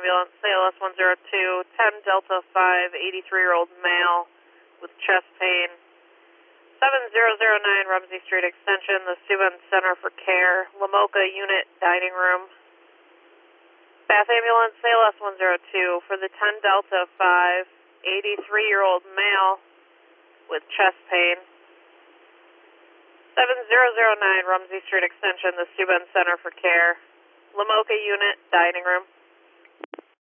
Ambulance, ALS 102, 10 Delta 5, 83-year-old male with chest pain. 7009 Rumsey Street Extension, the Subban Center for Care, Lamoka Unit Dining Room. Bath Ambulance, ALS 102 for the 10 Delta 5, 83-year-old male with chest pain. 7009 Rumsey Street Extension, the Subban Center for Care, Lamoka Unit Dining Room.